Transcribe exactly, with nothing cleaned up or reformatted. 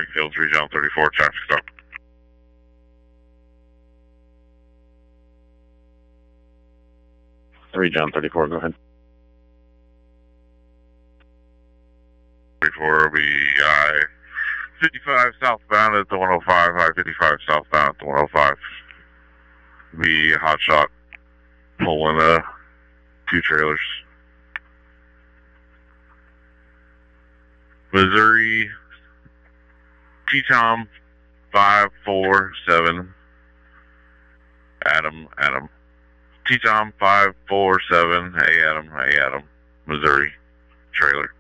Field, three John thirty-four, traffic stop. three John thirty-four, go ahead. thirty-four will be I fifty-five southbound at the one oh five, I fifty-five southbound at the one oh five. Be a hot shot pulling uh, two trailers. Missouri, T-Tom five four seven, Adam, Adam. T-Tom five four seven, hey Adam, hey Adam, Missouri, trailer.